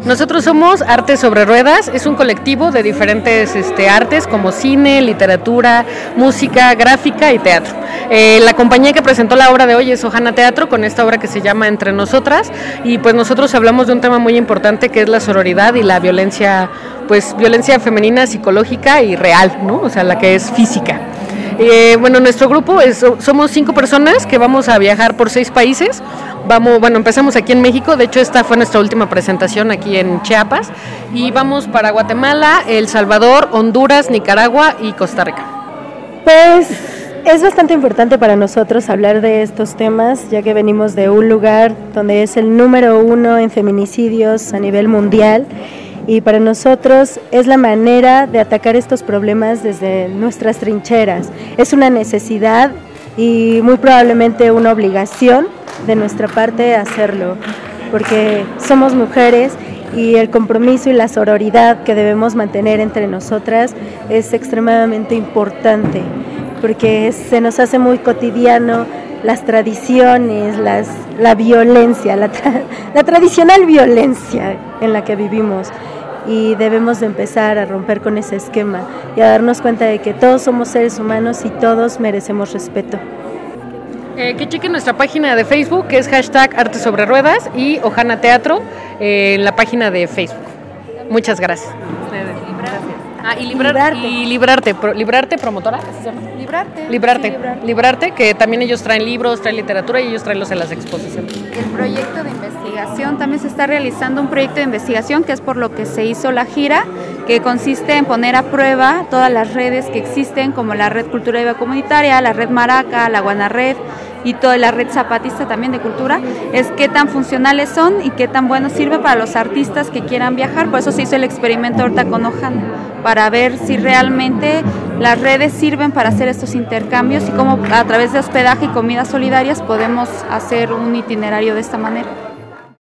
Nosotros somos Arte sobre Ruedas, es un colectivo de diferentes artes como cine, literatura, música, gráfica y teatro. La compañía que presentó la obra de hoy es Ojana Teatro, con esta obra que se llama Entre Nosotras, y pues nosotros hablamos de un tema muy importante que es la sororidad y la violencia, pues violencia femenina, psicológica y real, ¿no? O sea, la que es física. Bueno, nuestro grupo somos 5 personas que vamos a viajar por 6 países. Empezamos aquí en México, de hecho esta fue nuestra última presentación aquí en Chiapas, y vamos para Guatemala, El Salvador, Honduras, Nicaragua y Costa Rica. Pues es bastante importante para nosotros hablar de estos temas, ya que venimos de un lugar donde es el número 1 en feminicidios a nivel mundial, y para nosotros es la manera de atacar estos problemas desde nuestras trincheras. Es una necesidad y muy probablemente una obligación de nuestra parte hacerlo, porque somos mujeres y el compromiso y la sororidad que debemos mantener entre nosotras es extremadamente importante, porque se nos hace muy cotidiano las tradiciones, la violencia, la tradicional violencia en la que vivimos, y debemos de empezar a romper con ese esquema y a darnos cuenta de que todos somos seres humanos y todos merecemos respeto. Que chequen nuestra página de Facebook, que es #Arte sobre Ruedas, y Ojana Teatro en la página de Facebook. Muchas gracias. Librarte promotora, ¿qué se llama? Librarte, que también ellos traen libros, traen literatura y ellos traen los en las exposiciones. El proyecto de investigación, también se está realizando un proyecto de investigación que es por lo que se hizo la gira, que consiste en poner a prueba todas las redes que existen, como la Red Cultura Viva Comunitaria, la Red Maraca, la Guanared y toda la red zapatista también de cultura, es qué tan funcionales son y qué tan bueno sirve para los artistas que quieran viajar. Por eso se hizo el experimento ahorita con Ojana, para ver si realmente las redes sirven para hacer estos intercambios y cómo a través de hospedaje y comidas solidarias podemos hacer un itinerario de esta manera.